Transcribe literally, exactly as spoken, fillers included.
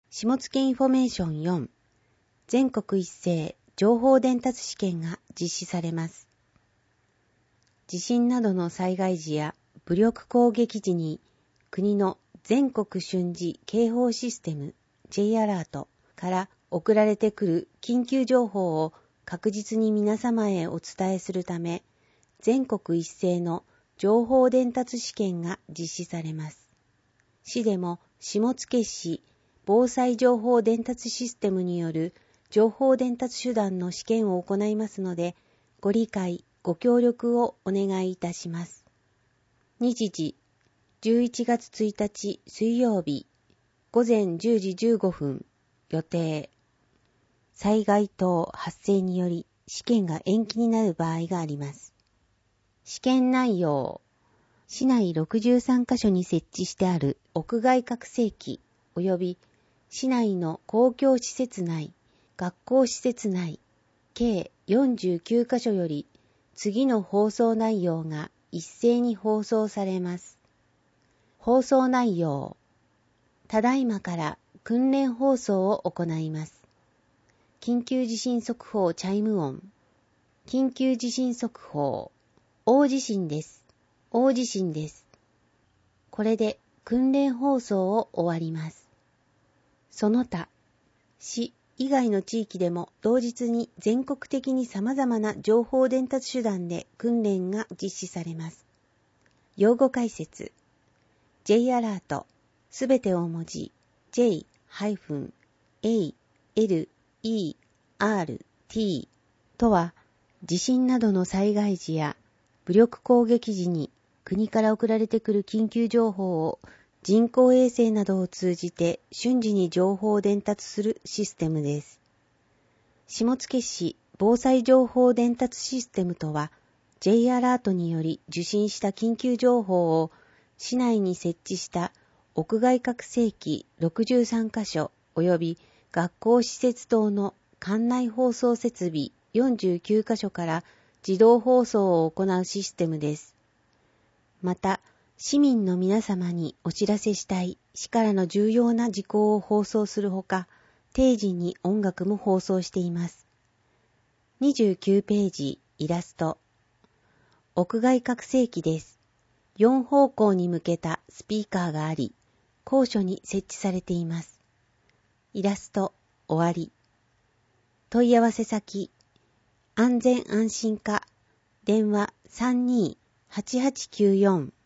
下野インフォメーションよん全国一斉情報伝達試験が実施されます。地震などの災害時や武力攻撃時に国の全国瞬時警報システム J アラートから送られてくる緊急情報を確実に皆様へお伝えするため、全国一斉の情報伝達試験が実施されます。市でも下野市防災情報伝達システムによる情報伝達手段の試験を行いますので、ご理解、ご協力をお願いいたします。日時、じゅういちがつついたち水曜日、ごぜんじゅうじじゅうごふん、予定。災害等発生により試験が延期になる場合があります。試験内容、市内ろくじゅうさんカ所に設置してある屋外拡声器及び市内の公共施設内、学校施設内、計よんじゅうきゅうカ所より次の放送内容が一斉に放送されます。放送内容、ただいまから訓練放送を行います。緊急地震速報チャイム音、緊急地震速報、大地震です。大地震です。これで訓練放送を終わります。その他、市以外の地域でも同日に全国的に様々な情報伝達手段で訓練が実施されます。用語解説。J アラート、すべて大文字 J-エーエルイーアールティー とは、地震などの災害時や武力攻撃時に国から送られてくる緊急情報を人工衛星などを通じて瞬時に情報を伝達するシステムです。下野市防災情報伝達システムとは、J アラートにより受信した緊急情報を市内に設置した屋外拡声器ろくじゅうさんカ所及び学校施設等の館内放送設備よんじゅうきゅうカ所から自動放送を行うシステムです。また、市民の皆様にお知らせしたい市からの重要な事項を放送するほか、定時に音楽も放送しています。にじゅうきゅうページイラスト。屋外拡声器です。よん方向に向けたスピーカーがあり、高所に設置されています。イラスト終わり。問い合わせ先、安全安心課、電話 さんにーはちはちきゅうよん